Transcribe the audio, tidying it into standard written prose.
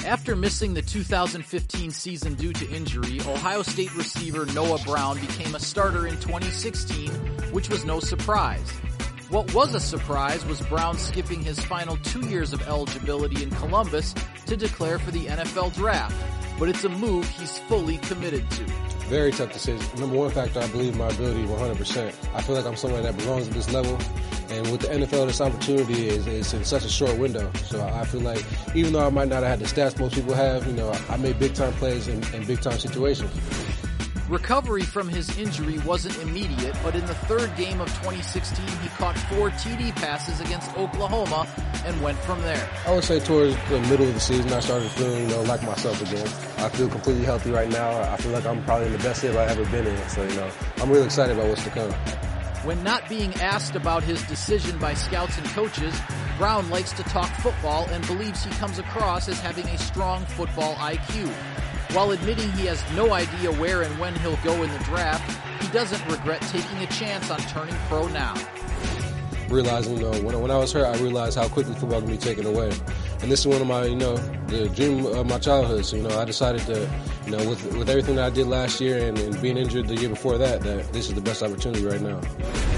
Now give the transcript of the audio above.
After missing the 2015 season due to injury, Ohio State receiver Noah Brown became a starter in 2016, which was no surprise. What was a surprise was Brown skipping his final 2 years of eligibility in Columbus to declare for the NFL draft, but it's a move he's fully committed to. Very tough decision. Number one factor, I believe my ability 100%. I feel like I'm someone that belongs at this level. And with the NFL, this opportunity is in such a short window. So I feel like even though I might not have had the stats most people have, I made big-time plays in big-time situations. Recovery from his injury wasn't immediate, but in the third game of 2016, he caught 4 TD passes against Oklahoma and went from there. I would say towards the middle of the season, I started feeling, like myself again. I feel completely healthy right now. I feel like I'm probably in the best shape I've ever been in. So, I'm really excited about what's to come. When not being asked about his decision by scouts and coaches, Brown likes to talk football and believes he comes across as having a strong football IQ. While admitting he has no idea where and when he'll go in the draft, he doesn't regret taking a chance on turning pro now. Realizing, when I was hurt, I realized how quickly football can be taken away. And this is one of my, the dream of my childhood. So, I decided to, with everything that I did last year and being injured the year before that this is the best opportunity right now.